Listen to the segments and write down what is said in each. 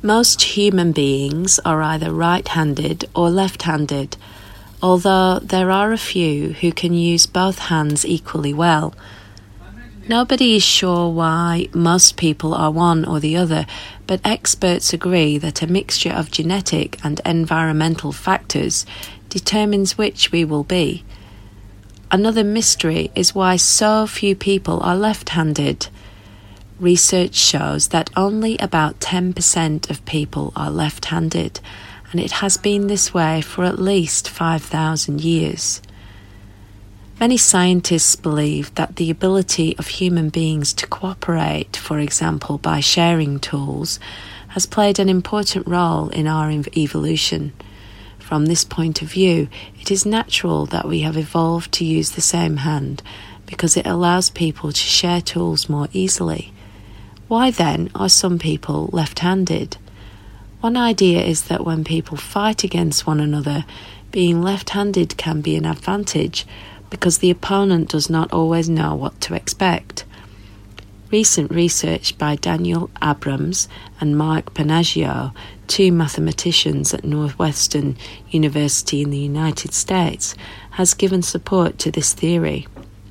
Most human beings are either right-handed or left-handed, although there are a few who can use both hands equally well. Nobody is sure why most people are one or the other, but experts agree that a mixture of genetic and environmental factors determines which we will be. Another mystery is why so few people are left-handed. Research shows that only about 10% of people are left-handed, and it has been this way for at least 5,000 years. Many scientists believe that the ability of human beings to cooperate, for example by sharing tools, has played an important role in our evolution. From this point of view, it is natural that we have evolved to use the same hand, because it allows people to share tools more easily. Why then are some people left-handed? One idea is that when people fight against one another, being left-handed can be an advantage because the opponent does not always know what to expect. Recent research by Daniel Abrams and Mike Panaggio, two mathematicians at Northwestern University in the United States, has given support to this theory.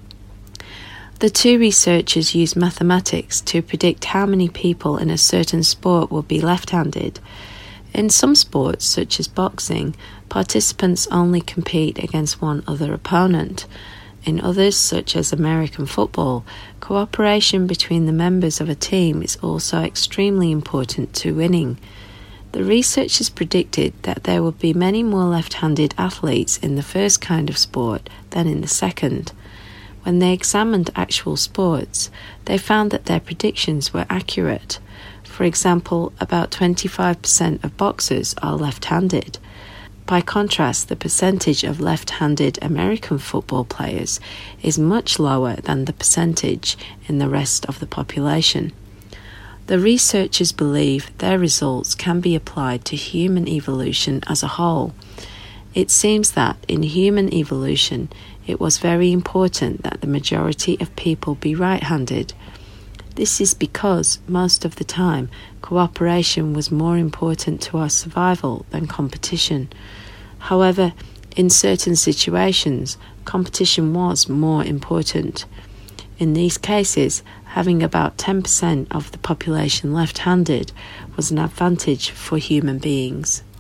The two researchers used mathematics to predict how many people in a certain sport would be left-handed. In some sports, such as boxing, participants only compete against one other opponent. In others, such as American football, cooperation between the members of a team is also extremely important to winning. The researchers predicted that there would be many more left-handed athletes in the first kind of sport than in the second. When they examined actual sports, they found that their predictions were accurate. For example, about 25% of boxers are left-handed. By contrast, the percentage of left-handed American football players is much lower than the percentage in the rest of the population. The researchers believe their results can be applied to human evolution as a whole. It seems that in human evolution, it was very important that the majority of people be right-handed. This is because, most of the time, cooperation was more important to our survival than competition. However, in certain situations, competition was more important. In these cases, having about 10% of the population left-handed was an advantage for human beings.